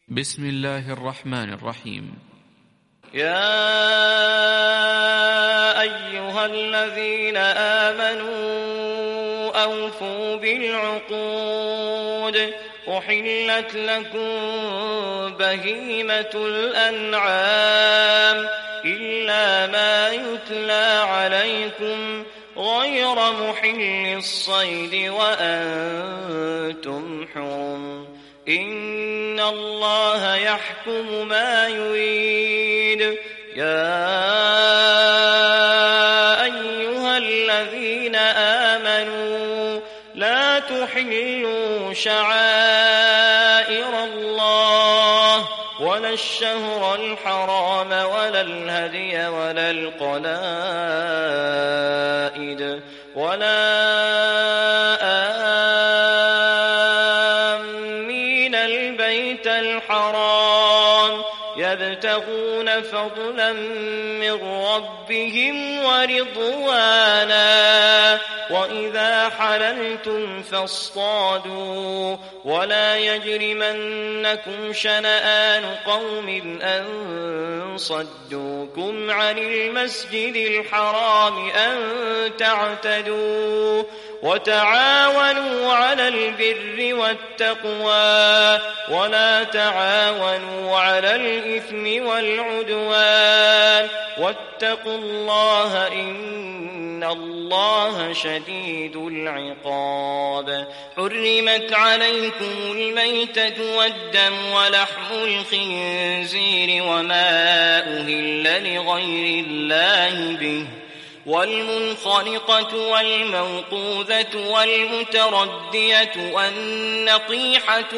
بسم الله الرحمن الرحيم. يا أيها الذين آمنوا أوفوا بالعقود أحلت لكم بهيمة الأنعام إلا ما يتلى عليكم غير محل الصيد وأنتم حرم إن الله يحكم ما يريد. يا أيها الذين آمنوا لا تحلوا شعائر الله ولا الشهر الحرام ولا الهدي ولا القلائد ولا آمين البيت الحرام يبتغون فضلا من ربهم ورضوانا وإذا حللتم فاصطادوا ولا يجرمنكم شنآن قوم أن صدوكم عن المسجد الحرام أن تعتدوا وتعاونوا على البر والتقوى ولا تعاونوا على الإثم والعدوان واتقوا الله إن الله شديد العقاب. حرمت عليكم الميتة والدم ولحم الخنزير وما أهل لغير الله به والمنخنقة والموقوذة والمتردية والنطيحة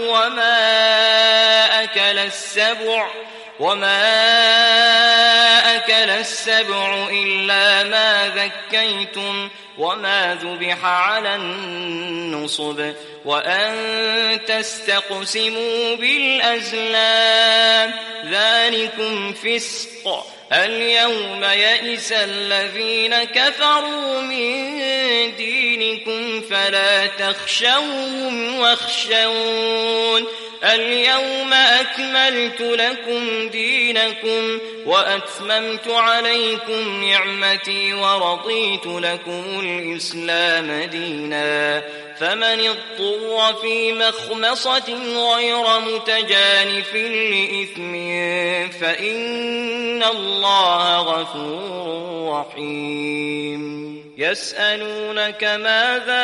وما أكل السبع إلا ما ذكيتم وما ذبح على النصب وأن تستقسموا بالأزلام ذلكم فسق. اليوم يئس الذين كفروا من دينكم فلا تخشوهم واخشون اليوم أكملت لكم دينكم وأتممت عليكم نعمتي ورضيت لكم الإسلام دينا فمن اضطر في مخمصة غير متجانف لإثم فإن الله غفور رحيم. يسألونك ماذا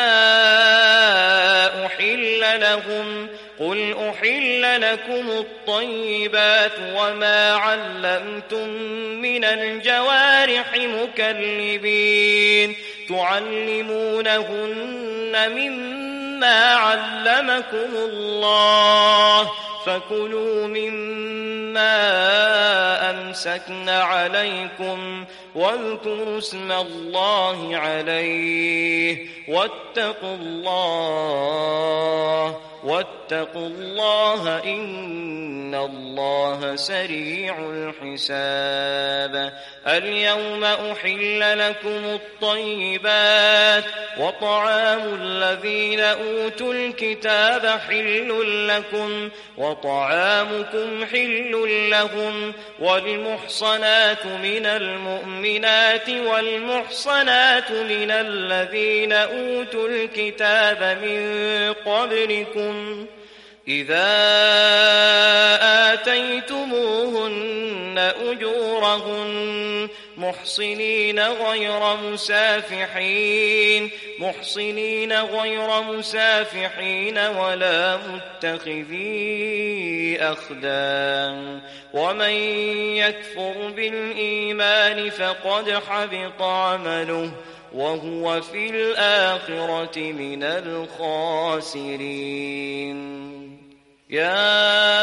أحل لهم قل أحل لكم الطيبات وما علمتم من الجوارح مكلبين تعلمونهن مما علمكم الله فكلوا مما أمسكن عليكم واذكروا اسم الله عليه واتقوا الله إن الله سريع الحساب. اليوم أحل لكم الطيبات وطعام الذين أوتوا الكتاب حل لكم وطعامكم حل لهم والمحصنات من المؤمنات والمحصنات من الذين أوتوا الكتاب من قبلكم إذا آتيتموهن أجورهن محصنين غير مسافحين ولا متخذي أخدان ومن يكفر بالإيمان فقد حبط عمله وهو في الآخرة من الخاسرين. يا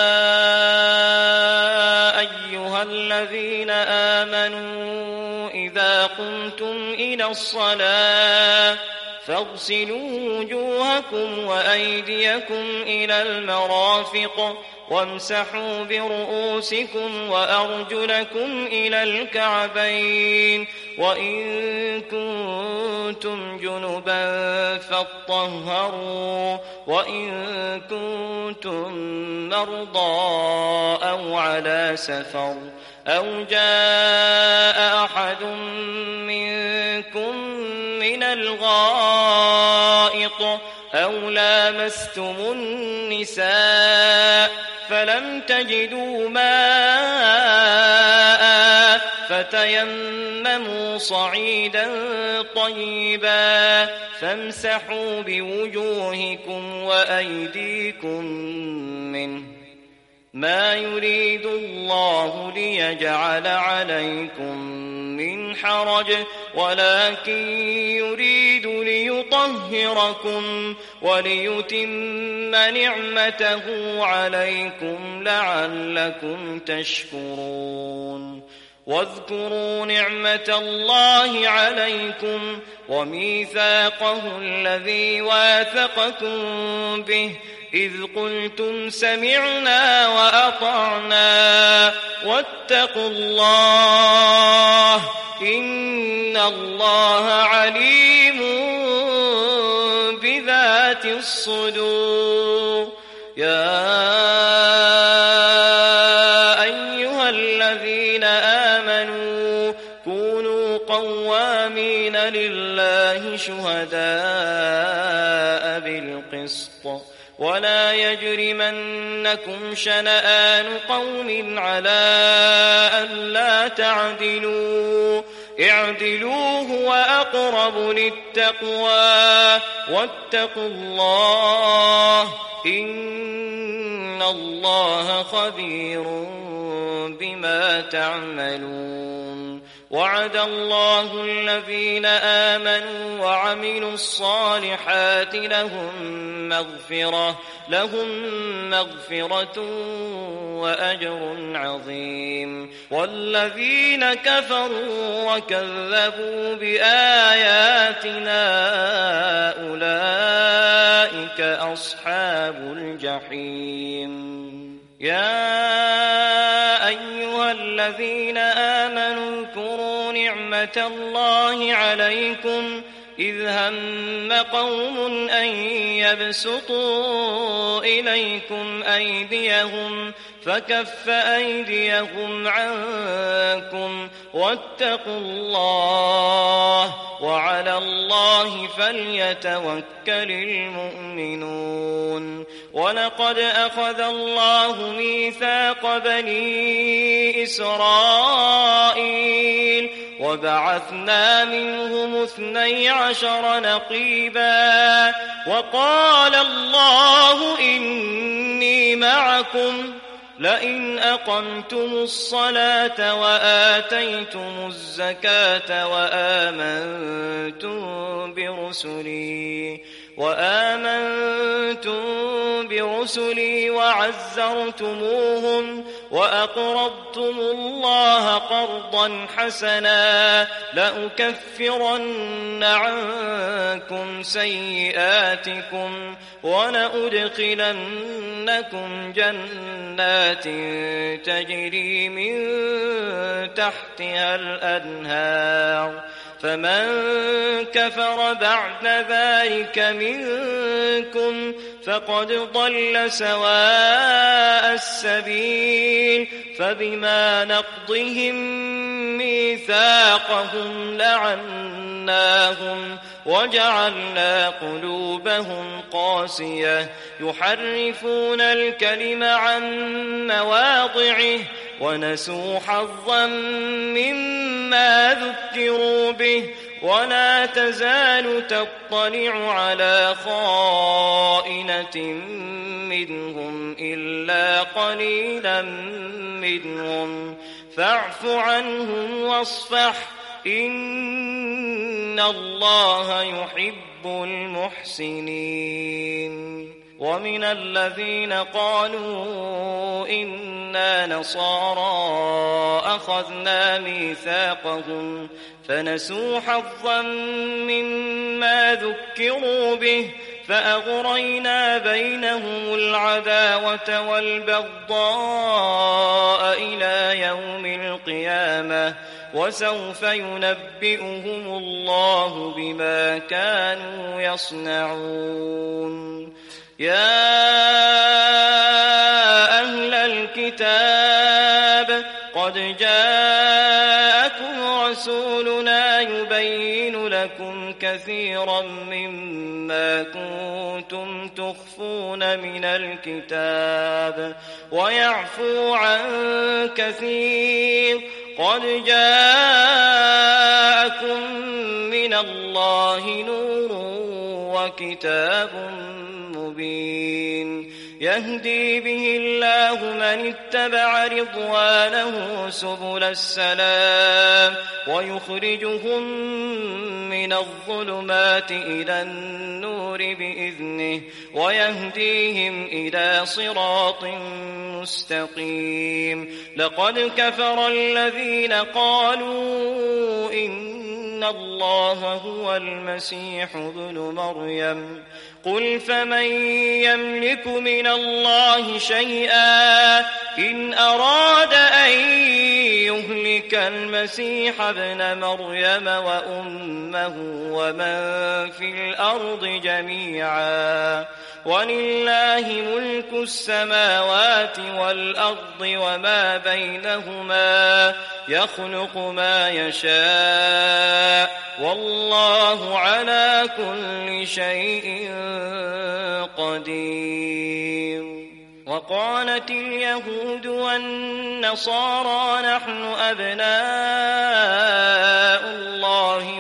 أيها الذين آمنوا إذا قمتم إلى الصلاة فاغسلوا وجوهكم وأيديكم إلى المرافق وامسحوا برؤوسكم وأرجلكم إلى الكعبين وإن كنتم جنبا فاطهروا وإن كنتم مرضى أو على سفر أو جاء أحد منكم من الغائط أو لامستم النساء فلم تجدوا ماء فتيمموا صعيدا طيبا فامسحوا بوجوهكم وأيديكم منه ما يريد الله ليجعل عليكم من حرج ولكن يريد ليطهركم وليتم نعمته عليكم لعلكم تشكرون واذكروا نعمة الله عليكم وميثاقه الذي واثقكم به إذ قلتم سمعنا وأطعنا واتقوا الله إن الله عليم بذات الصدور يا أيها الذين آمنوا كونوا قوامين لله شهداء بالقسط ولا يجرمنكم شنآن قوم على ألا تعدلوا اعدلوا هو أقرب للتقوى واتقوا الله إن الله خبير بما تعملون وعد الله الذين آمنوا وعملوا الصالحات لهم مغفرة وأجر عظيم والذين كفروا وكذبوا بآياتنا أولئك أصحاب الجحيم يا أيها الذين آمنوا اذكروا نعمة الله عليكم إذ هم قوم أن يبسطوا إليكم أيديهم فكف أيديهم عنكم واتقوا الله وعلى الله فليتوكل المؤمنون ولقد أخذ الله ميثاق بني إسرائيل وبعثنا منهم 12 نقيبا وقال الله إني معكم لئن أقمتم الصلاة وآتيتم الزكاة وآمنتم برسلي وعزرتموهم وأقرضتم الله قرضا حسنا لأكفرن عنكم سيئاتكم ولأدخلنكم جنات تجري من تحتها الأنهار فمن كفر بعد ذلك منكم فقد ضل سواء السبيل فبما نقضهم ميثاقهم لعناهم وجعلنا قلوبهم قاسية يحرفون الكلم عن مواضعه ونسوا حظا مما ذكروا به ولا تزال تطلع على خائنة منهم إلا قليلا منهم فاعف عنهم واصفح إن الله يحب المحسنين ومن الذين قالوا إنا نصارى أخذنا ميثاقهم فنسوا حظا مما ذكروا به فأغرينا بينهم العداوة والبغضاء إلى يوم القيامة وسوف ينبئهم الله بما كانوا يصنعون يا أهل الكتاب قد جاءكم رسولنا يبين لكم كثيرا مما كنتم تخفون من الكتاب ويعفو عن كثير. قد جاءكم من الله نور وكتاب مبين يهدي به الله من اتبع رضوانه سبل السلام ويخرجهم من الظلمات إلى النور بإذنه ويهديهم إلى صراط مستقيم. لقد كفر الذين قالوا إن الله هو المسيح ابن مريم قل فمن يملك من الله شيئا إن أراد أن يهلك المسيح ابن مريم وأمه ومن في الأرض جميعا ولله ملك السماوات والأرض وما بينهما يخلق ما يشاء والله على كل شيء قدير. وقالت اليهود والنصارى نحن أبناء الله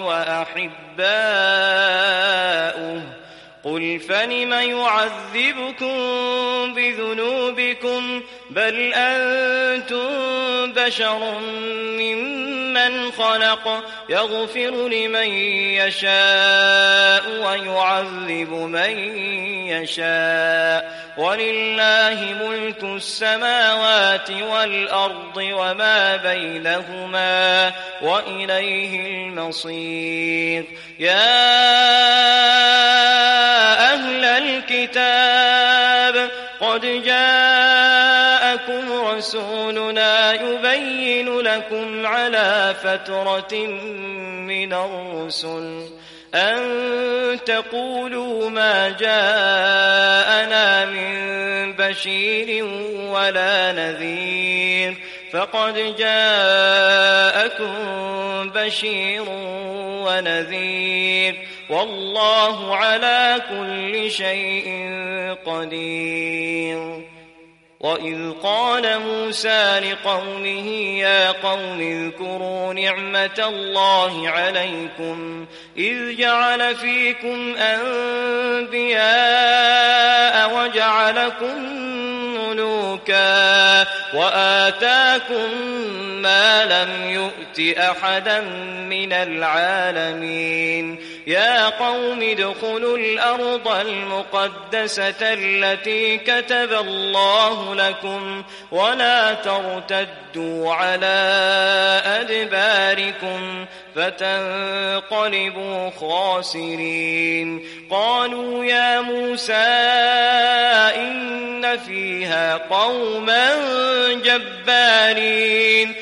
وأحباؤه قل فلم يعذبكم بذنوبكم بل أنتم بشر ممن خلق يغفر لمن يشاء ويعذب من يشاء ولله ملك السماوات والأرض وما بينهما وإليه المصير. يا أهل الكتاب قد جاءكم رسولنا يبين لكم على فترة من الرسل أن تقولوا ما جاءنا من بشير ولا نذير فقد جاءكم بشير ونذير والله على كل شيء قدير. وإذ قال موسى لقومه يا قوم اذكروا نعمة الله عليكم إذ جعل فيكم أنبياء وجعلكم ملوكا وآتاكم ما لم يؤت أحدا من العالمين. يا قوم ادخلوا الأرض المقدسة التي كتب الله لكم ولا ترتدوا على أدباركم فتنقلبوا خاسرين. قالوا يا موسى إن فيها قوما جبارين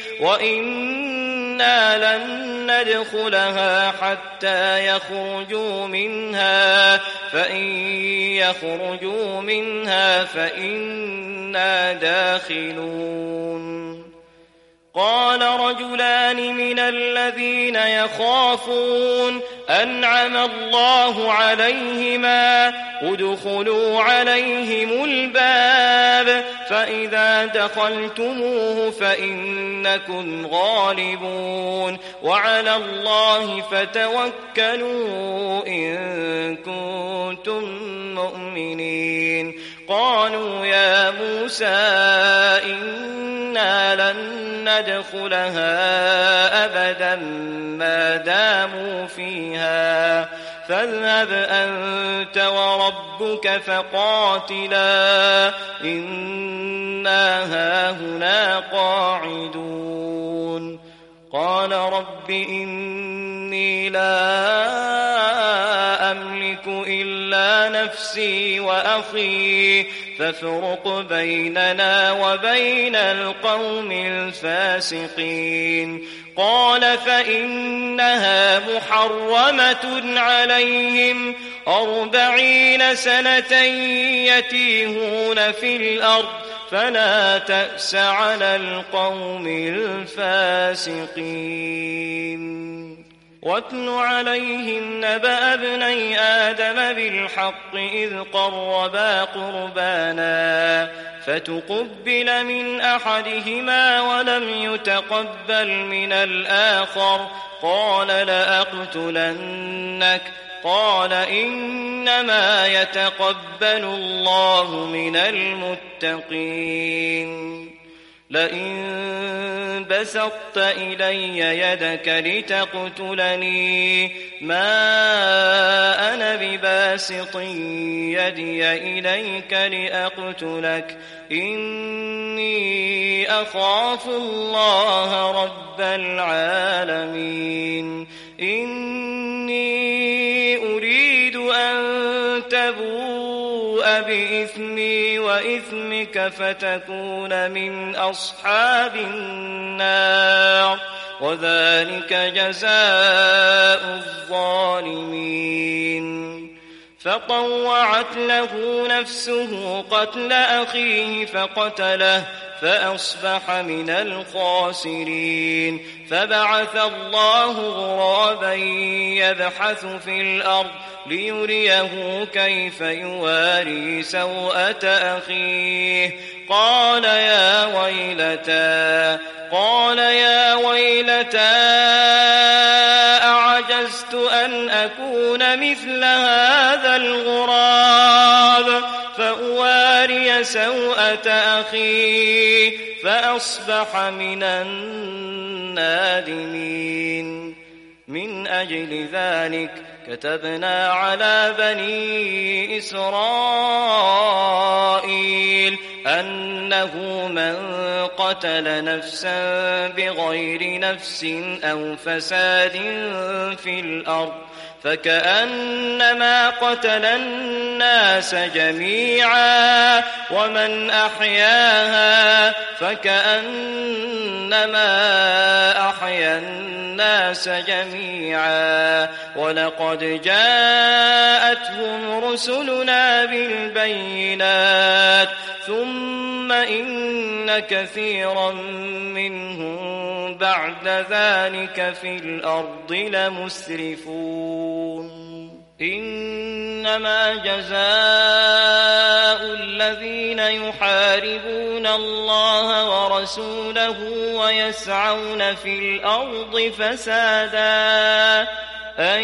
وإنا لن ندخلها حتى يخرجوا منها فإن يخرجوا منها فإنا داخلون. قال رجلان من الذين يخافون أنعم الله عليهما ادخلوا عليهم الباب فإذا دخلتموه فإنكم غالبون وعلى الله فتوكلوا إن كنتم مؤمنين. قالوا يا موسى إنا لن ندخلها أبدا ما داموا فيها فاذهب أنت وربك فقاتلا إنا هاهنا قاعدون. قال رب إني لا أملك إلا نفسي وأخي فافرق بيننا وبين القوم الفاسقين. قال فإنها محرمة عليهم 40 سنة يتيهون في الأرض فلا تأس على القوم الفاسقين. واتل عليهم نبأ ابني آدم بالحق إذ قربا قربانا فتقبل من أحدهما ولم يتقبل من الآخر قال لأقتلنك قال إنما يتقبل الله من المتقين. لئن بسطت إلي يدك لتقتلني ما أنا بباسط يدي إليك لأقتلك إني أخاف الله رب العالمين. إني أريد أن تبوء بإثمي وإثمك فتكون من أصحاب النار وذلك جزاء الظالمين. فطوعت له نفسه قتل أخيه فقتله فأصبح من الخاسرين. فبعث الله غرابا يبحث في الأرض ليريه كيف يواري سوءة أخيه قال يا ويلتى أعجزت أن أكون مثل هذا الغراب فأواري سوءة أخي فأصبح من النادمين. من أجل ذلك كتبنا على بني إسرائيل أنه من قتل نفسا بغير نفس أو فساد في الأرض فكأنما قتل الناس جميعا ومن أحياها فكأنما أحيا الناس جميعا. ولقد جاءتهم رسلنا بالبينات ثم إن كثيرا منهم بعد ذلك في الأرض لمسرفون. إنما جزاء الذين يحاربون الله ورسوله ويسعون في الأرض فسادا أن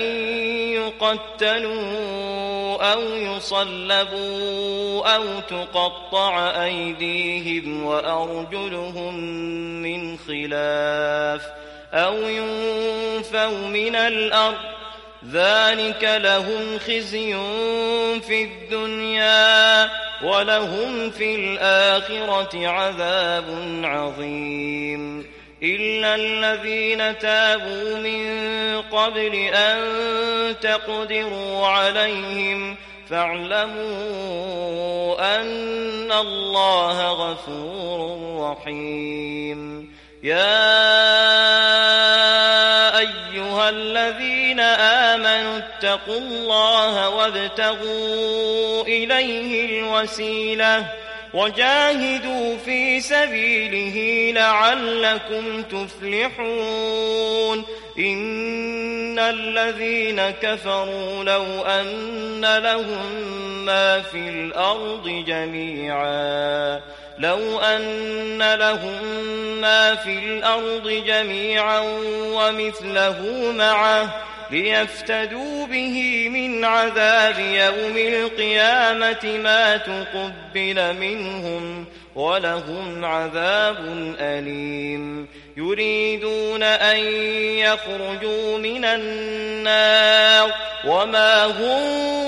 يقتلوا أو يصلبوا أو تقطع أيديهم وأرجلهم من خلاف أو ينفوا من الأرض ذلك لهم خزي في الدنيا ولهم في الآخرة عذاب عظيم. إلا الذين تابوا من قبل أن تقدروا عليهم فاعلموا أن الله غفور رحيم. يا أيها الذين آمنوا اتقوا الله وابتغوا إليه الوسيلة وجاهدوا في سبيله لعلكم تفلحون. إن الذين كفروا لو أن لهم ما في الأرض جميعا ومثله معه ليفتدوا به من عذاب يوم القيامة ما تقبل منهم ولهم عذاب أليم. يريدون أن يخرجوا من النار وما هم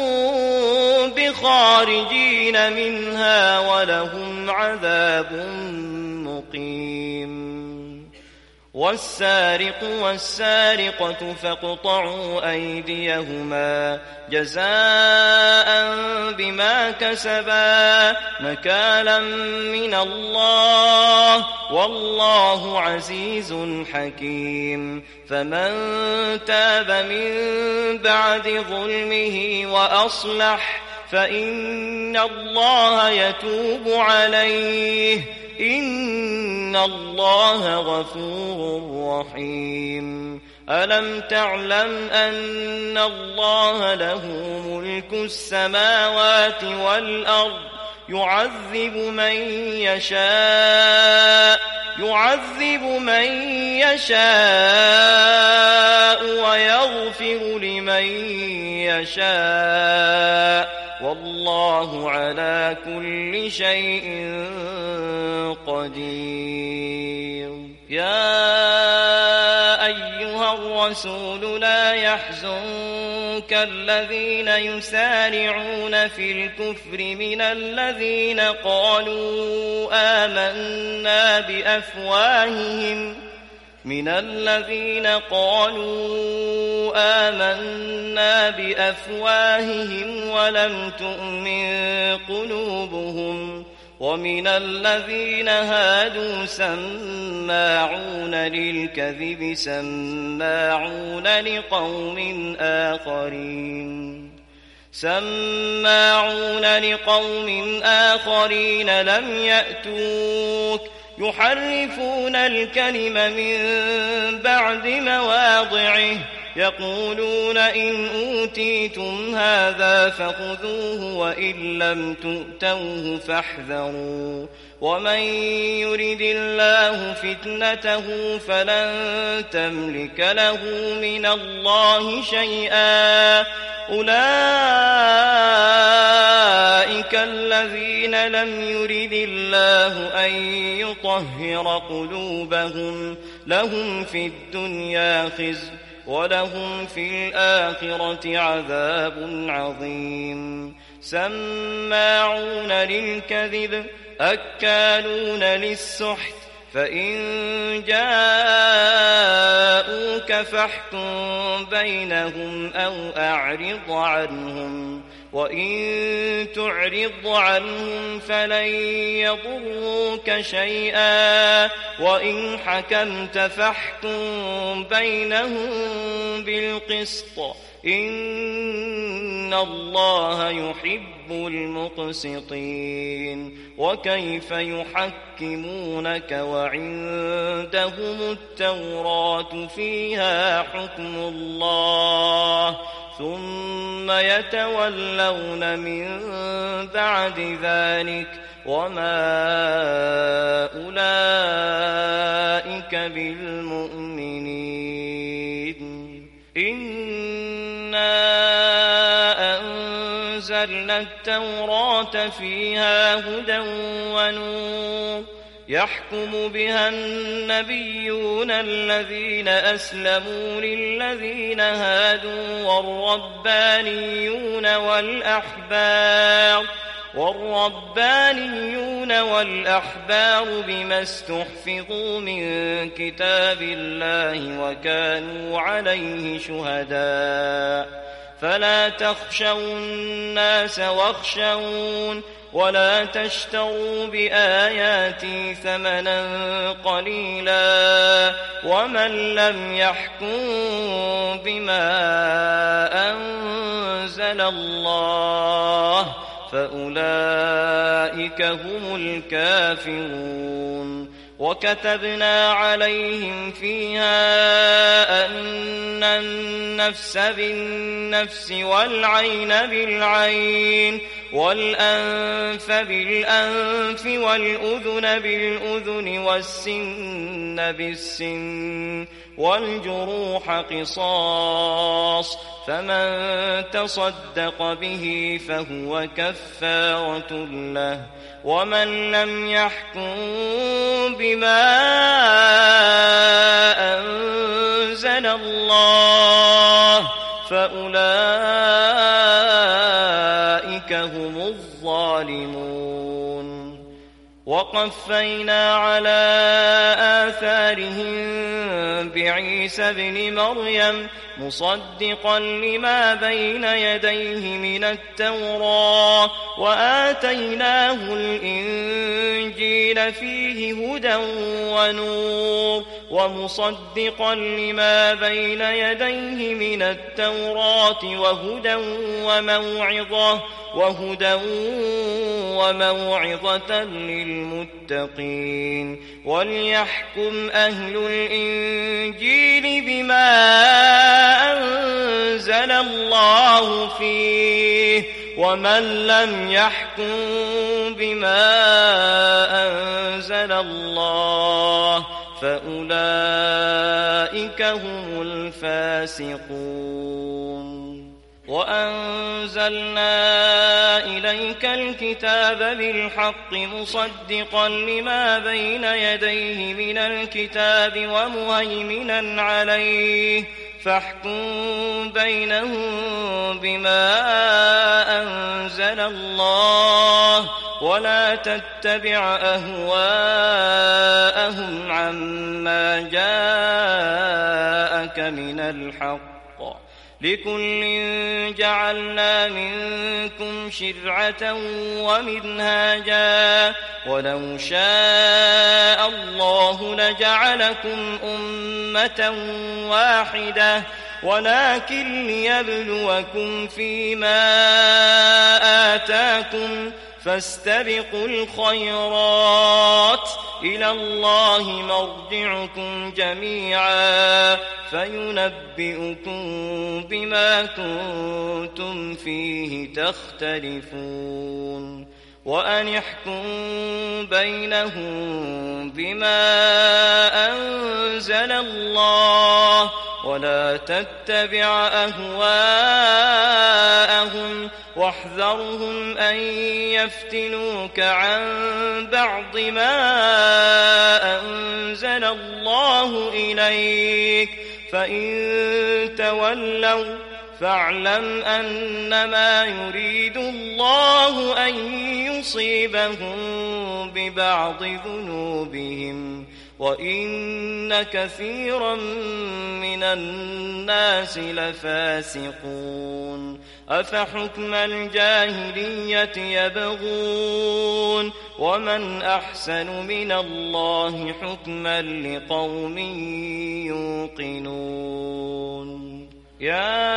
بخارجين منها ولهم عذاب مقيم. والسارق والسارقة فاقطعوا أيديهما جزاء بما كسبا نكالا من الله والله عزيز حكيم فمن تاب من بعد ظلمه وأصلح فإن الله يتوب عليه إن الله غفور رحيم ألم تعلم أن الله له ملك السماوات والأرض يعذب من يشاء ويغفر لمن يشاء والله على كل شيء قدير يا أيها الرسول لا يحزنك الذين يسارعون في الكفر من الذين قالوا آمنا بأفواههم ولم تؤمن قلوبهم ومن الذين هادوا سماعون للكذب سماعون لقوم آخرين لم يأتوك يحرفون الكلم من بعد مواضعه يقولون إن أوتيتم هذا فخذوه وإن لم تؤتوه فاحذروا ومن يرد الله فتنته فلن تملك له من الله شيئا أولئك الذين لم يرد الله أن يطهر قلوبهم لهم في الدنيا خزي ولهم في الآخرة عذاب عظيم سماعون للكذب أكالون للسحت فإن جاءوك فاحكم بينهم أو أعرض عنهم وإن تعرض عنهم فلن يضروك شيئا وإن حكمت فاحكم بينهم بالقسط إن الله يحب المقسطين وكيف يحكمونك وعندهم التوراة فيها حكم الله ثم يتولون من بعد ذلك وما أولئك بالمؤمنين إنا أنزلنا التوراة فيها هدى ونور يحكم بها النبيون الذين أسلموا للذين هادوا والربانيون والأحبار بما استحفظوا من كتاب الله وكانوا عليه شهداء فلا تخشوا الناس واخشون ولا تشتروا بآياتي ثمنا قليلا ومن لم يحكم بما أنزل الله فأولئك هم الكافرون وكتبنا عليهم فيها أن النفس بالنفس والعين بالعين والأنف بالأنف والأذن بالأذن والسن بالسن والجروح قصاص فمن تصدق به فهو كفارة له ومن لم يحكم بما أنزل الله فأولئك هم الظالمون وقفينا على آثارهم بعيسى ابن مريم مصدقا لما بين يديه من التوراة وآتيناه الإنجيل فيه هدى ونور ومصدقا لما بين يديه من التوراة وهدى وموعظة للمتقين وليحكم أهل الإنجيل بما أنزل الله فيه ومن لم يحكم بما أنزل الله فأولئك هم الفاسقون وأنزلنا إليك الكتاب بالحق مصدقا لما بين يديه من الكتاب ومهيمنا عليه فاحكم بينهم بما أنزل الله ولا تتبع أهواءهم عما جاءك من الحق لكل جعلنا منكم شرعة ومنهاجا ولو شاء الله لجعلكم أمة واحدة ولكن ليبلوكم فيما آتاكم فاستبقوا الخيرات إلى الله مرجعكم جميعا فينبئكم بما كنتم فيه تختلفون وأن احكم بينهم بما أنزل الله ولا تتبع أهواءهم واحذرهم أن يفتنوك عن بعض ما أنزل الله إليك فإن تولوا فاعلم أنما يريد الله أن يصيبهم ببعض ذنوبهم وإن كثيرا من الناس لفاسقون أفحكم الجاهلية يبغون ومن أحسن من الله حكما لقوم يوقنون يا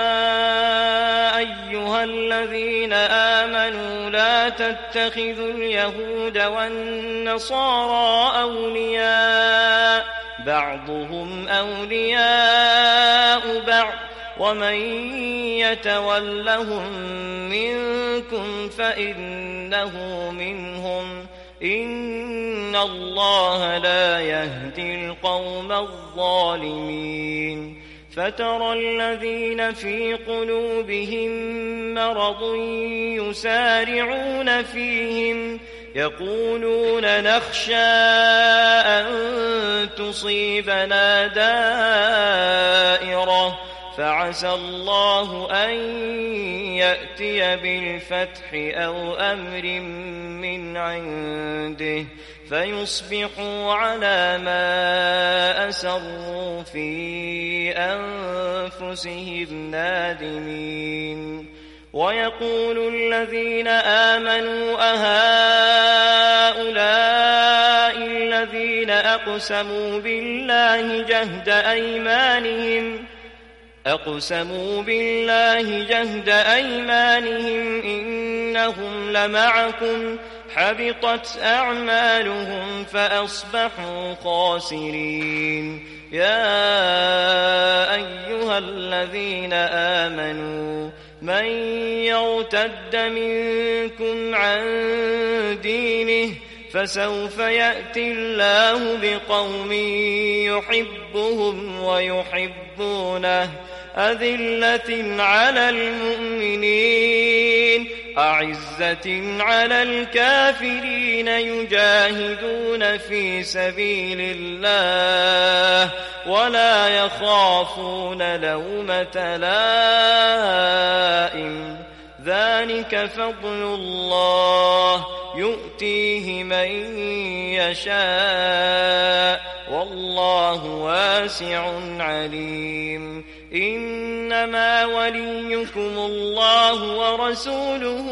أيها الذين آمنوا لا تتخذوا اليهود والنصارى أولياء بعضهم أولياء بعض ومن يتولهم منكم فإنه منهم إن الله لا يهدي القوم الظالمين فترى الذين في قلوبهم مرض يسارعون فيهم يقولون نخشى أن تصيبنا دائرة فعسى الله أن يأتي بالفتح أو أمر من عنده فيصبحوا على ما أسروا في أنفسهم نادمين ويقول الذين آمنوا أهؤلاء الذين أقسموا بالله جهد أيمانهم إنهم لمعكم حبطت أعمالهم فأصبحوا خاسرين يا أيها الذين آمنوا من يرتد منكم عن دينه فسوف يأتي الله بقوم يحبهم ويحبونه أذلة على المؤمنين أعزة على الكافرين يجاهدون في سبيل الله ولا يخافون لومة لائم ذلك فضل الله يؤتيه من يشاء والله واسع عليم. إنما وليكم الله ورسوله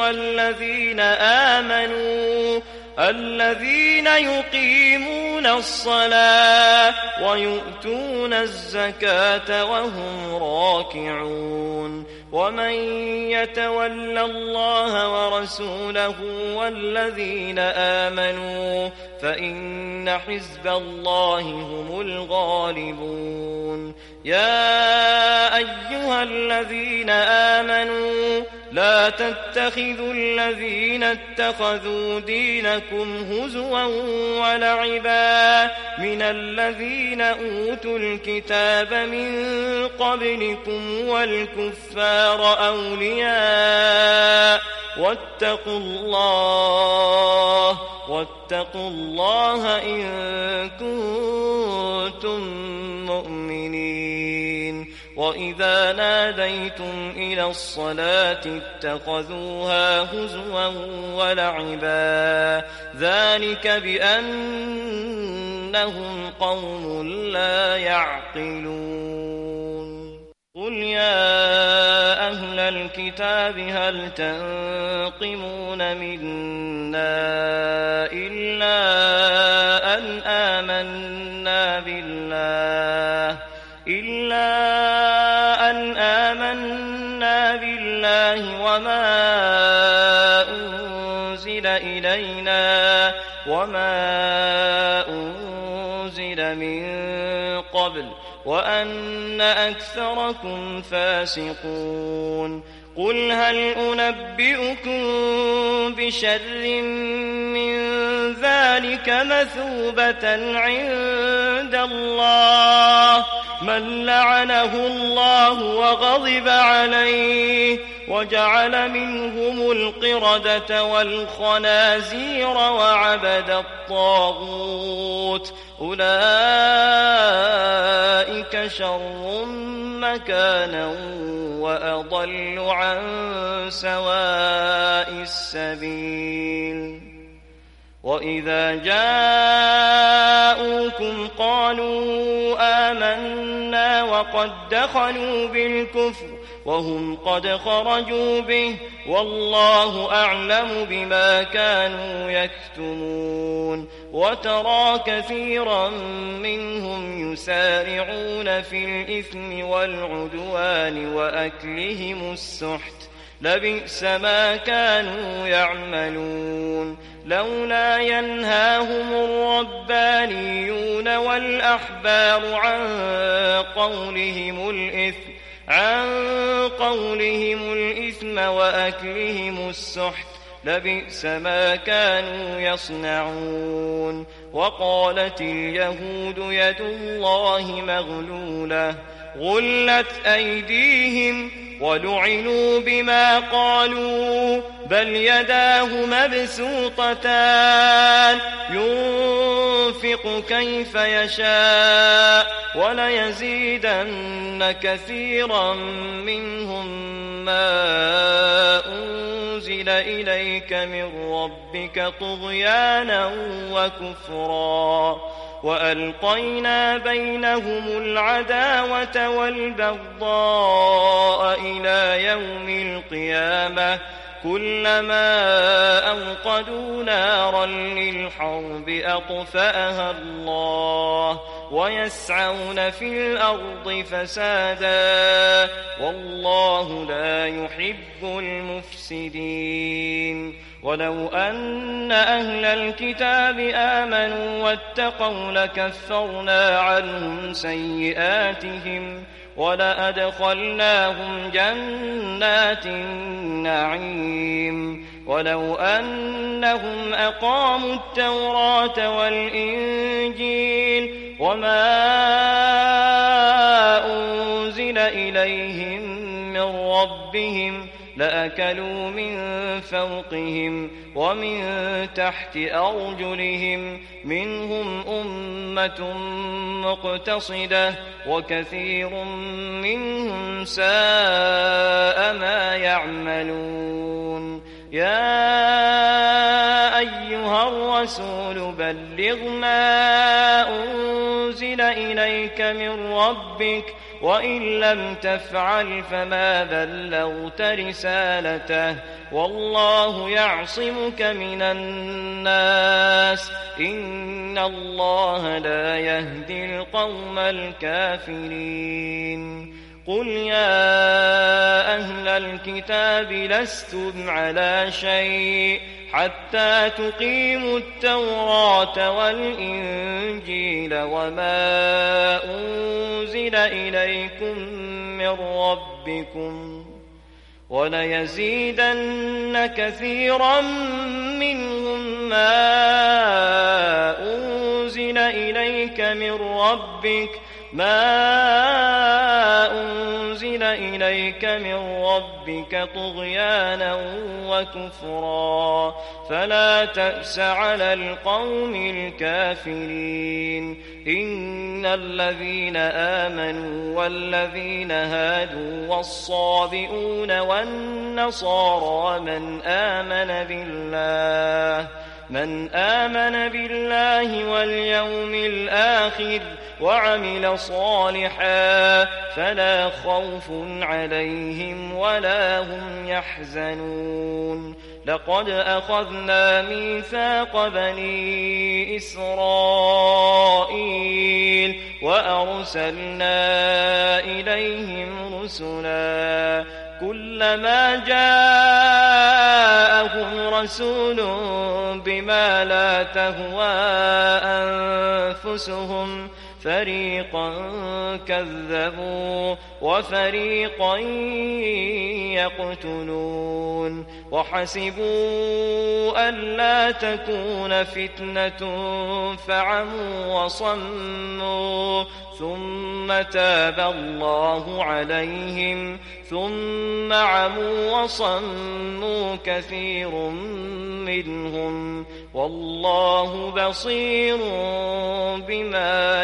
الذين يقيمون الصلاة ويؤتون الزكاة وهم راكعون. ومن يتول الله ورسوله والذين آمنوا فإن حزب الله هم الغالبون. يا أيها الذين آمنوا لا تتخذوا الذين اتخذوا دينكم هزوا ولعبا من الذين أوتوا الكتاب من قبلكم والكفار أولياء واتقوا الله إن كنتم مؤمنين. وإذا ناديتم إلى الصلاة اتخذوها هزوا ولعبا ذلك بأنهم قوم لا يعقلون. قل يا أهل الكتاب هل تنقمون منا إلا أن آمنا بالله وما أنزل إلينا وما أنزل من قبل وأن أكثركم فاسقون. قل هل أنبئكم بشر من ذلك مثوبة عند الله من لعنه الله وغضب عليه وجعل منهم القردة والخنازير وعبد الطاغوت أولئك شر مكانا وأضل عن سواء السبيل. وإذا جاءوكم قالوا آمنا وقد دخلوا بالكفر وهم قد خرجوا به والله أعلم بما كانوا يكتمون. وترى كثيرا منهم يسارعون في الإثم والعدوان وأكلهم السحت لبئس ما كانوا يعملون. لولا ينهاهم الربانيون والأحبار عن قولهم الإثم وأكلهم السحت لبئس ما كانوا يصنعون. وقالت اليهود يد الله مغلولة غلت أيديهم ولعنوا بما قالوا بل يداه مبسوطتان ينفق كيف يشاء وليزيدن كثيرا منهم ما أنزل إليك من ربك طغيانا وكفرا. وألقينا بينهم العداوة والبغضاء إلى يوم القيامة كلما أوقدوا نارا للحرب أطفأها الله ويسعون في الأرض فسادا والله لا يحب المفسدين. ولو أن أهل الكتاب آمنوا واتقوا لكفرنا عنهم سيئاتهم ولأدخلناهم جنات النعيم. ولو أنهم أقاموا التوراة والإنجيل وما أنزل إليهم من ربهم لأكلوا من فوقهم ومن تحت أرجلهم منهم أمة مقتصدة وكثير منهم ساء ما يعملون. يا أيها الرسول بلغ ما أنزل إليك من ربك وإن لم تفعل فما بلغت رسالته والله يعصمك من الناس إن الله لا يهدي القوم الكافرين قل يا أهل الكتاب لستم على شيء حتى تقيموا التوراة والإنجيل وما أنزل إليكم من ربكم وليزيدن كثيرا منهم ما أنزل إليك من ربك طغيانا وكفرا فلا تأس على القوم الكافرين إن الذين آمنوا والذين هادوا والصابئون والنصارى من آمن بالله واليوم الآخر وعمل صالحا فلا خوف عليهم ولا هم يحزنون لقد أخذنا ميثاق بني إسرائيل وأرسلنا إليهم رسلا كلما جاءهم رسول بما لا تهوى أنفسهم فريقا كذبوا وفريقا يقتلون وحسبوا ألا تكون فتنة فعموا وصموا ثم تاب الله عليهم ثم عموا وصموا كثير منهم والله بصير بما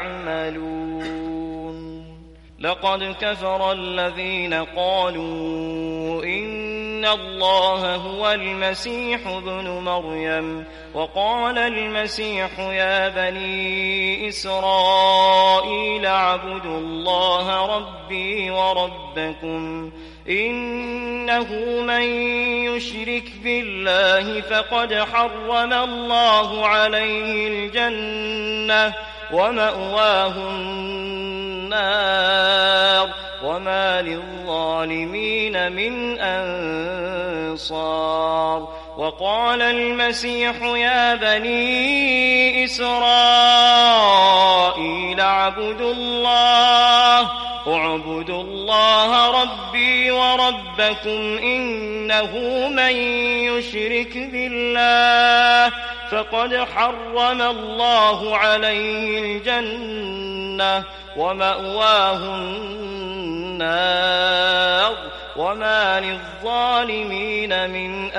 يعملون لقد كفر الذين قالوا إن الله هو المسيح ابن مريم وقال المسيح يا بني إسرائيل اعبدوا الله ربي وربكم إنه من يشرك بالله فقد حرم الله عليه الجنة ومأواه النار وما للظالمين من أنصار وقال المسيح يا بني إسرائيل اعبدوا الله ربي وربكم إنه من يشرك بالله فقد حرم الله عليه الجنة ومأواه النار وما للظالمين من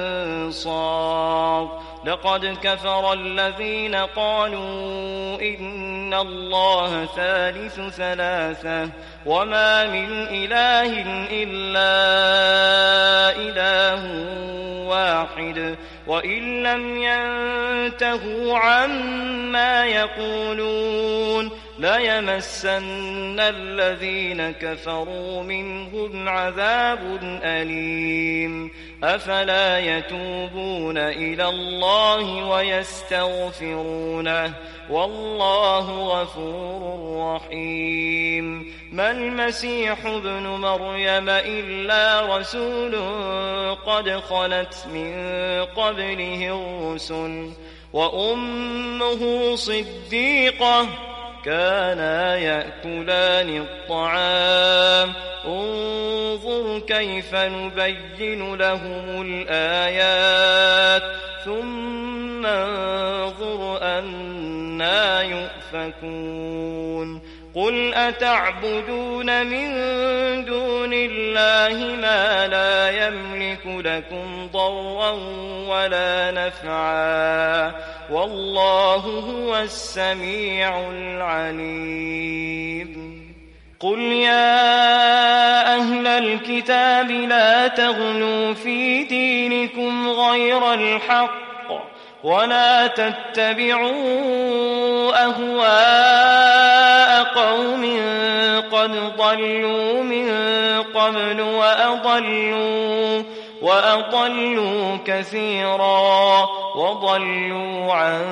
أنصار لقد كفر الذين قالوا إن الله ثالث ثلاثة وما من إله إلا إله واحد وإن لم ينتهوا عما يقولون ليمسن الذين كفروا منهم عذاب أليم أفلا يتوبون إلى الله ويستغفرونه والله غفور رحيم ما المسيح ابن مريم إلا رسول قد خلت من قبله الرسل وأمه صديقة كانا يأكلان الطعام انظر كيف نبين لهم الآيات ثم انظر أنى يؤفكون قل أتعبدون من دون الله ما لا يملك لكم ضرا ولا نفعا والله هو السميع العليم قل يا أهل الكتاب لا تغلوا في دينكم غير الحق ولا تتبعوا أهواء قد ضلوا من قبل وأضلوا كثيرا وضلوا عن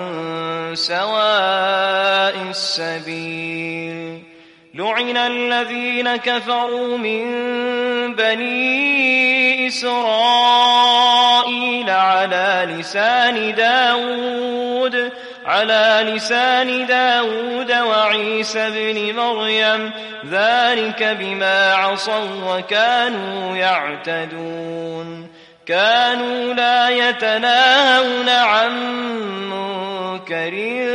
سواء السبيل. لعن الذين كفروا من بني إسرائيل على لسان داود وعيسى بن مريم ذلك بما عصوا وكانوا يعتدون. كانوا لا يتناهون عن منكر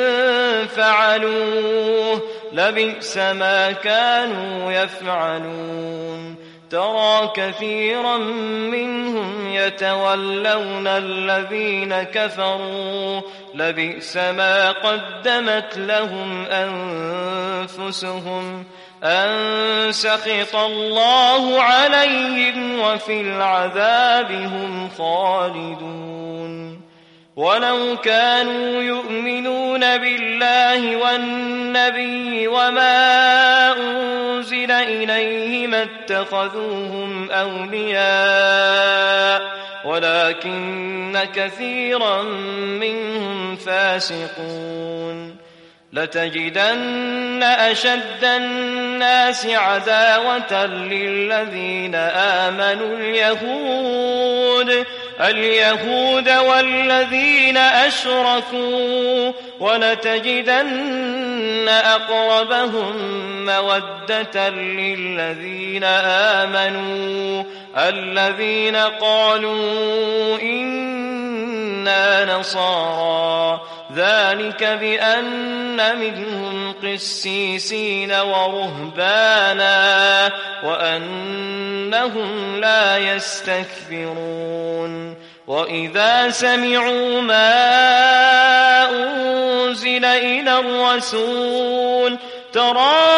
فعلوه لبئس ما كانوا يفعلون. ترى كثيرا منهم يتولون الذين كفروا لبئس ما قدمت لهم أنفسهم أن سخط الله عليهم وفي العذاب هم خالدون. ولو كانوا يؤمنون بالله والنبي وما أنزل إليه ما اتخذوهم أولياء ولكن كثيرا منهم فاسقون. لتجدن أشد الناس عداوة للذين آمنوا اليهود والذين أشركوا ولتجدن أقربهم مودة للذين آمنوا الذين قالوا إنا نصارى ذلك بأن منهم قسيسين ورهبانا وأنهم لا يستكبرون. وإذا سمعوا ما أنزل إلى الرسول ترى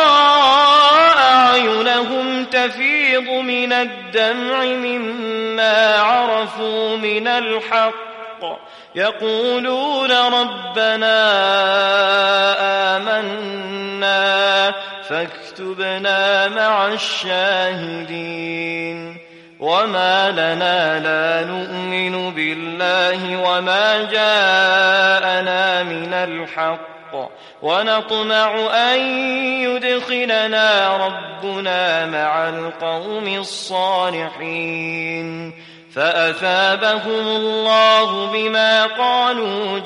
أعينهم تفيض من الدمع مما عرفوا من الحق يقولون ربنا آمنا فاكتبنا مع الشاهدين. وما لنا لا نؤمن بالله وما جاءنا من الحق ونطمع أن يدخلنا ربنا مع القوم الصالحين. فأثابهم الله بما قالوا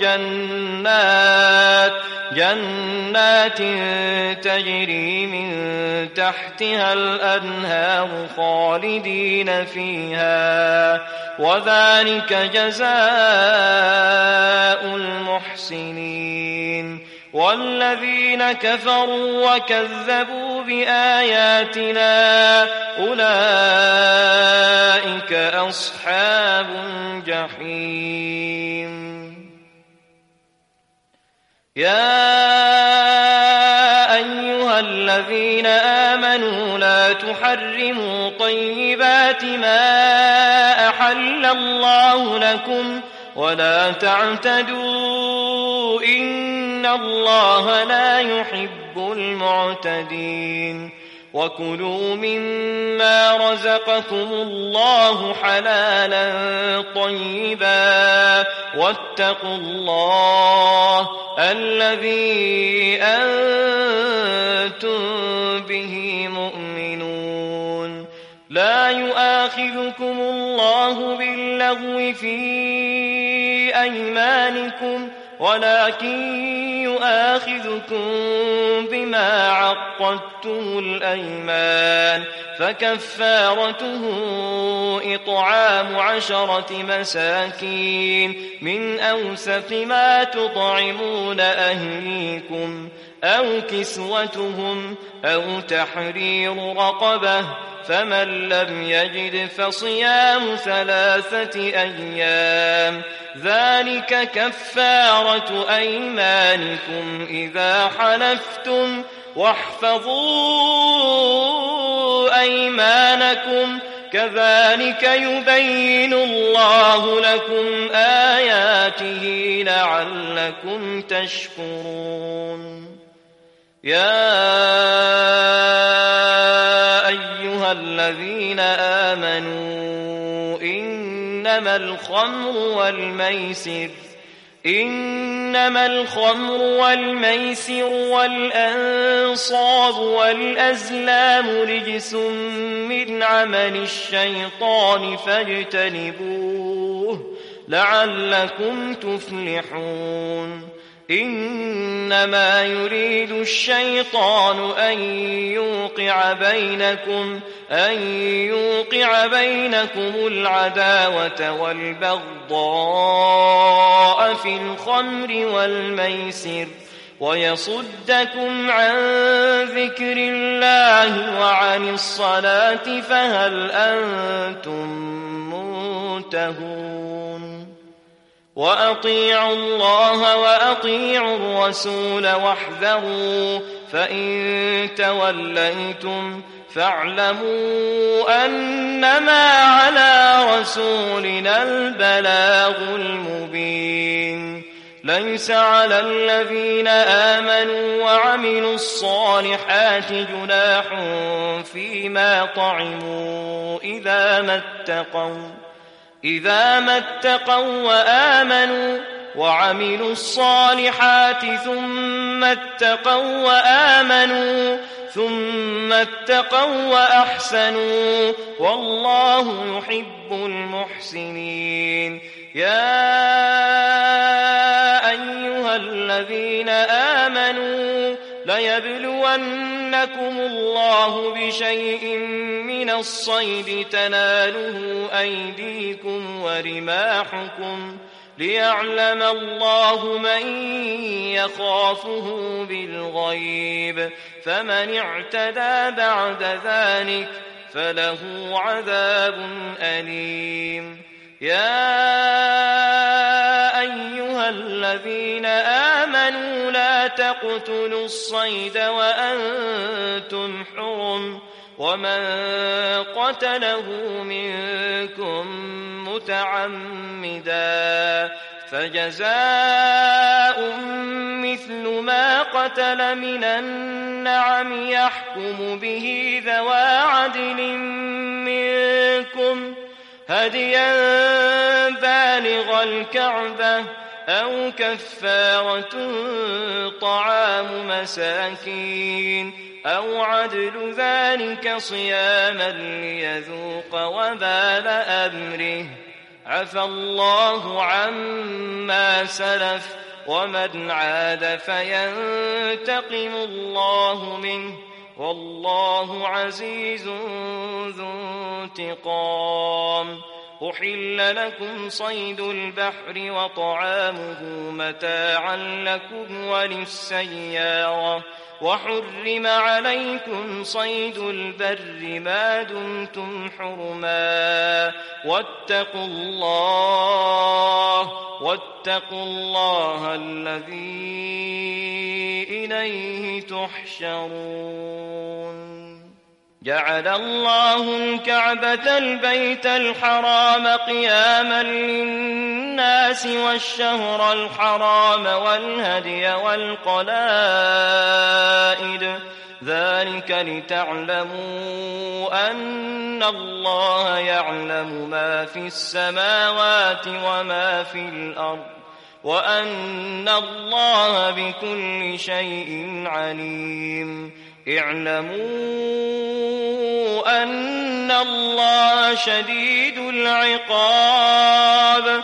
جنات تجري من تحتها الأنهار خالدين فيها وذلك جزاء المحسنين. والذين كفروا وكذبوا بآياتنا أولئك أصحاب الجحيم. يا أيها الذين آمنوا لا تحرموا طيبات ما أحل الله لكم ولا تعتدوا إن الله لا يحب المعتدين. وكلوا مما رزقكم الله حلالا طيبا واتقوا الله الذي أنتم به مؤمنون. لا يؤاخذكم الله باللغو في أيمانكم ولكن يؤاخذكم بما عقدتم الأيمان فكفارته إطعام 10 مساكين من أوسط ما تطعمون أهليكم أو كسوتهم أو تحرير رقبة فمن لم يجد فصيام 3 أيام ذلك كفارة أيمانكم إذا حلفتم واحفظوا أيمانكم كذلك يبين الله لكم آياته لعلكم تشكرون. يا إنما الخمر والميسر والأنصاب والأزلام رجس من عمل الشيطان فاجتنبوه لعلكم تفلحون إنما يريد الشيطان أن يوقع بينكم العداوة والبغضاء في الخمر والميسر ويصدكم عن ذكر الله وعن الصلاة فهل أنتم منتهون وأطيعوا الله وأطيعوا الرسول واحذروا فإن توليتم فاعلموا أنما على رسولنا البلاغ المبين ليس على الذين آمنوا وعملوا الصالحات جناح فيما طعموا إذا ما اتقوا وآمنوا وعملوا الصالحات ثم اتقوا وأحسنوا والله يحب المحسنين يا أيها الذين آمنوا ليبلونكم الله بشيء من الصيد تناله أيديكم ورماحكم ليعلم الله من يخافه بالغيب فمن اعتدى بعد ذلك فله عذاب أليم يا أيها الذين آمنوا لا تقتلوا الصيد وأنتم حرم ومن قتله منكم متعمدا فجزاء مثل ما قتل من النعم يحكم به ذوى عدل منكم هديا بالغ الكعبة أو كفارة طعام مساكين أو عدل ذلك صياما ليذوق وبال أمره عفى الله عما سلف ومن عاد فينتقم الله منه والله عزيز ذو انتقام أحل لكم صيد البحر وطعامه متاعا لكم وللسيارة وحرم عليكم صيد البر ما دمتم حرما واتقوا الله الذي إليه تحشرون جعل الله الكعبة البيت الحرام قياما للناس والشهر الحرام والهدي والقلائد ذلك لتعلموا أن الله يعلم ما في السماوات وما في الأرض وأن الله بكل شيء عليم اعلموا أن الله شديد العقاب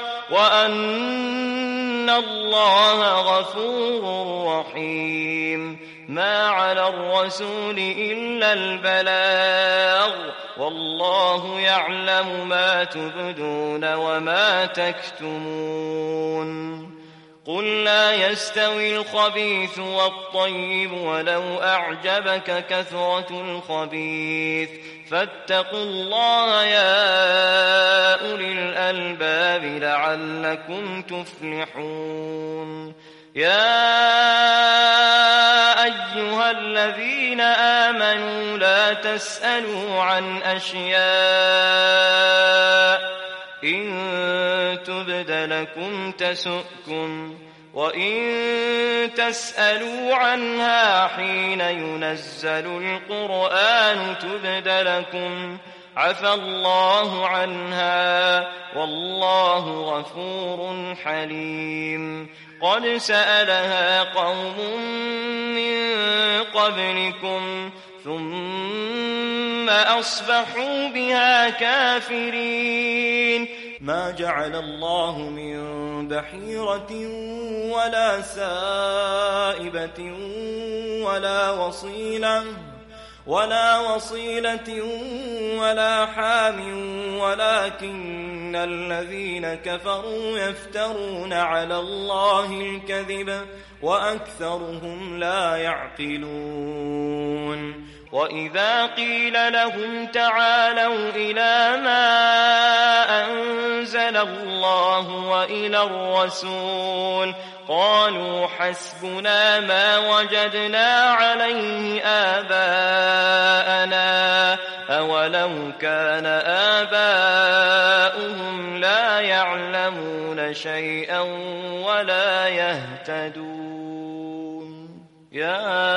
وأن الله غفور رحيم ما على الرسول إلا البلاغ والله يعلم ما تبدون وما تكتمون قل لا يستوي الخبيث والطيب ولو أعجبك كثرة الخبيث فاتقوا الله يا أولي الألباب لعلكم تفلحون يا أيها الذين آمنوا لا تسألوا عن أشياء إن تبد لكم تسؤكم وإن تسألوا عنها حين ينزل القرآن تبد لكم عفى الله عنها والله غفور حليم. قد سألها قوم من قبلكم ثم أصبحوا بها كافرين. ما جعل الله من بحيرة ولا سائبة ولا وصيلة ولا حام ولكن الذين كفروا يفترون على الله الكذب وأكثرهم لا يعقلون. وإذا قيل لهم تعالوا إلى ما أنزل الله وإلى الرسول قالوا حسبنا ما وجدنا عليه آباءنا أولو كان آباؤهم لا يعلمون شيئا ولا يهتدون. يا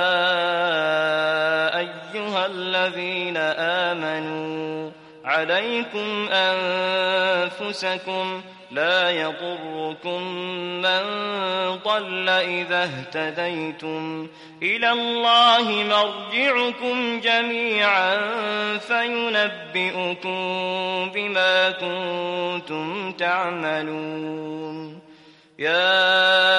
أيها الذين آمنوا عليكم أنفسكم لا يضركم من ضل إذا اهتديتم إلى الله مرجعكم جميعا فينبئكم بما كنتم تعملون. يا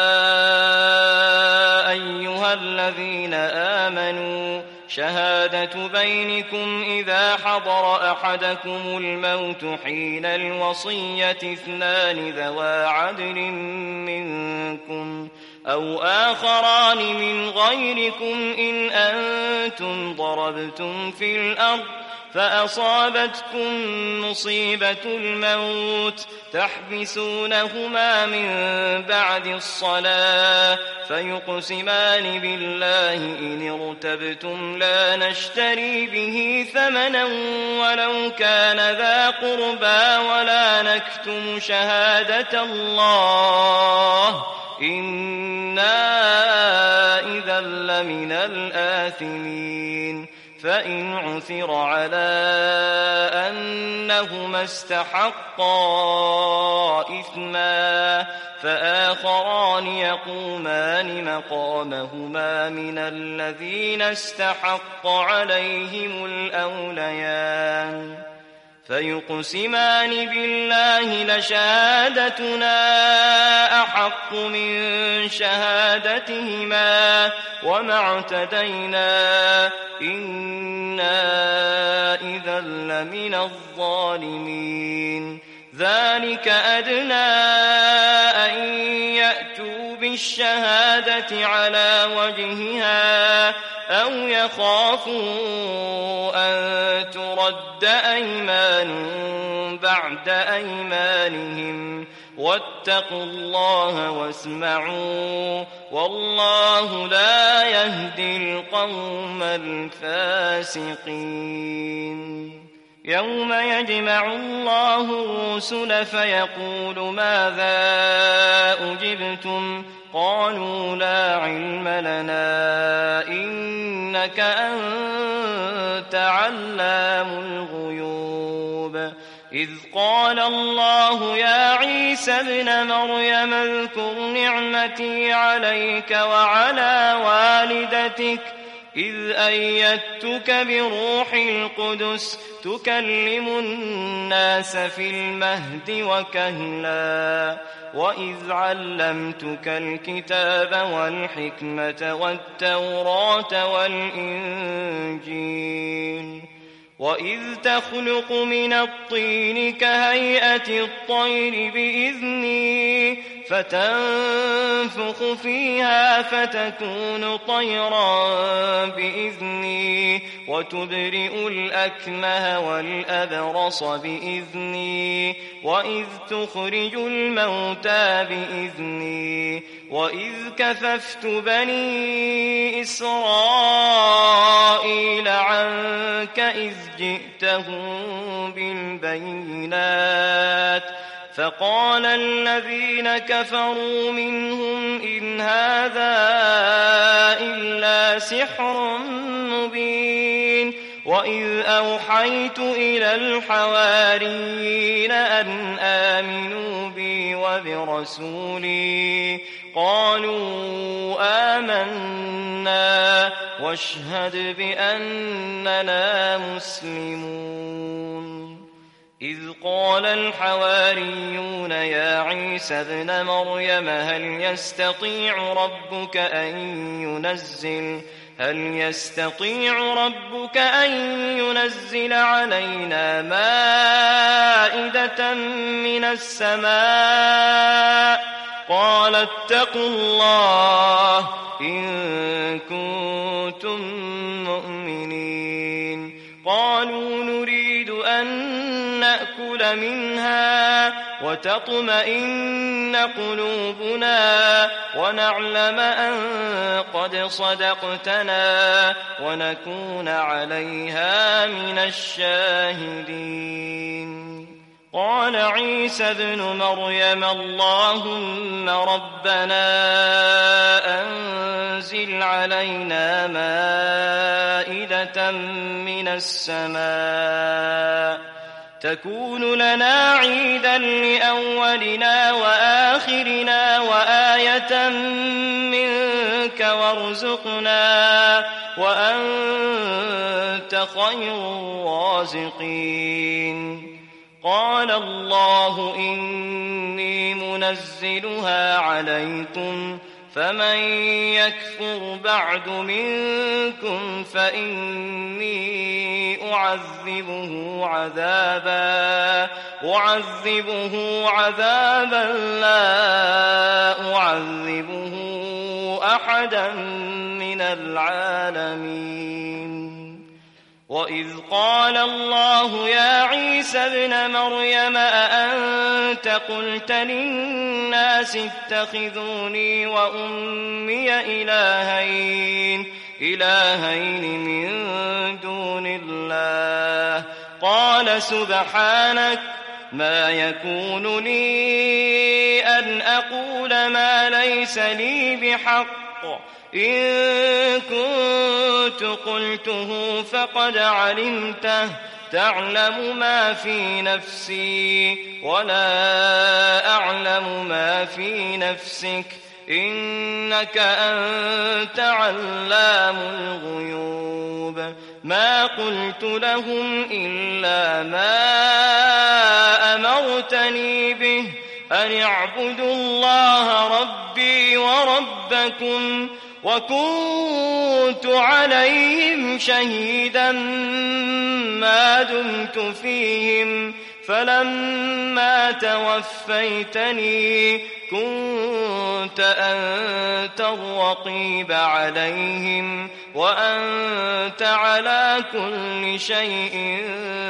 أيها الذين آمنوا شهادة بينكم إذا حضر أحدكم الموت حين الوصية 2 ذوى عدل منكم أو آخران من غيركم إن أنتم ضربتم في الأرض فأصابتكم مصيبة الموت تحبسونهما من بعد الصلاة فيقسمان بالله إن ارتبتم لا نشتري به ثمنا ولو كان ذا قربى ولا نكتم شهادة الله إنا إذا لمن الآثمين. فإن عثر على أنهما استحقا إثما فآخران يقومان مقامهما من الذين استحق عليهم الأوليان فيقسمان بالله لشهادتنا أحق من شهادتهما وما اعتدينا إنا إذا لمن الظالمين. ذلك أدنى أن يأتوا بالشهادة على وجهها أو يخافوا أن ترد أيمان بعد أيمانهم واتقوا الله واسمعوا والله لا يهدي القوم الفاسقين. يوم يجمع الله الرسل فيقول ماذا أجبتم قالوا لا علم لنا إنك أنت علام الغيوب. إذ قال الله يا عيسى ابن مريم اذكر نعمتي عليك وعلى والدتك إذ أيدتك بروح القدس تكلم الناس في المهد وكهلا وإذ علمتك الكتاب والحكمة والتوراة والإنجيل وإذ تخلق من الطين كهيئة الطير بإذني فتنفخ فيها فتكون طيرا بإذني وتبرئ الأكمه والأبرص بإذني وإذ تخرج الموتى بإذني وإذ كففت بني إسرائيل عنك إذ جئتهم بالبينات فقال الذين كفروا منهم إن هذا إلا سحر مبين وإذ أوحيت إلى الحواريين أن آمنوا بي وبرسولي قالوا آمنا واشهد بأننا مسلمون. إذ قال الحواريون يا عيسى ابن مريم هل يستطيع ربك أن ينزل علينا مائدة من السماء؟ قال اتقوا الله إن كنتم مؤمنين. قالوا نريد أن نأكل منها وتطمئن قلوبنا ونعلم أن قد صدقتنا ونكون عليها من الشاهدين. قال عيسى ابن مريم اللهم ربنا أنزل علينا مائدة من السماء تكون لنا عيدا لأولنا وآخرنا وآية منك وارزقنا وأنت خير الرازقين. قال الله إني منزلها عليكم فمن يكفر بعد منكم فإني أعذبه عذابا لا أعذبه أحدا من العالمين. وإذ قال الله يا عيسى ابن مريم أأنت قلت للناس اتخذوني وأمي إلهين من دون الله؟ قال سبحانك ما يكون لي أن أقول ما ليس لي بحق إن كنت قلته فقد علمته تعلم ما في نفسي ولا أعلم ما في نفسك إنك أنت علام الغيوب. ما قلت لهم إلا ما أمرتني به أن اعبدوا الله ربي وربكم وكنت عليهم شهيدا ما دمت فيهم فلما توفيتني كنت أنت الرقيب عليهم وأنت على كل شيء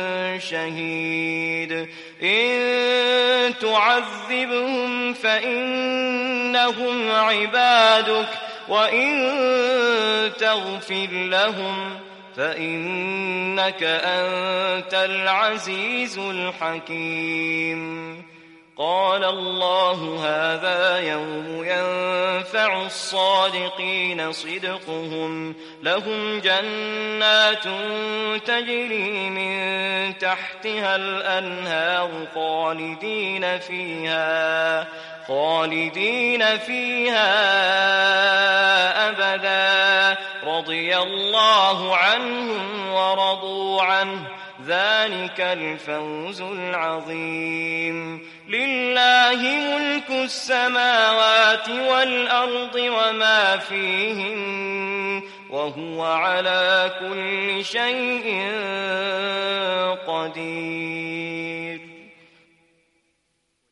شهيد. إن تعذبهم فإنهم عبادك وإن تغفر لهم فإنك أنت العزيز الحكيم. قال الله هذا يوم ينفع الصادقين صدقهم لهم جنات تجري من تحتها الأنهار خالدين فيها أبدا رضي الله عنهم ورضوا عنه ذلك الفوز العظيم. لله ملك السماوات والأرض وما فيهن وهو على كل شيء قدير.